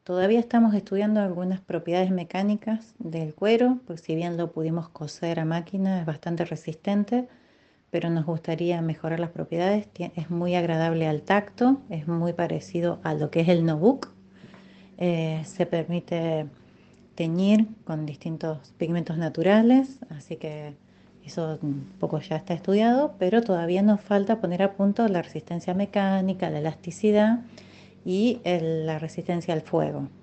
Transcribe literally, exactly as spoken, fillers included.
todavía estamos estudiando algunas propiedades mecánicas del cuero, pues si bien lo pudimos coser a máquina, es bastante resistente, pero nos gustaría mejorar las propiedades. Tie- Es muy agradable al tacto, es muy parecido a lo que es el Nubuck. Eh, se permite teñir con distintos pigmentos naturales, así que eso un poco ya está estudiado, pero todavía nos falta poner a punto la resistencia mecánica, la elasticidad y el- la resistencia al fuego.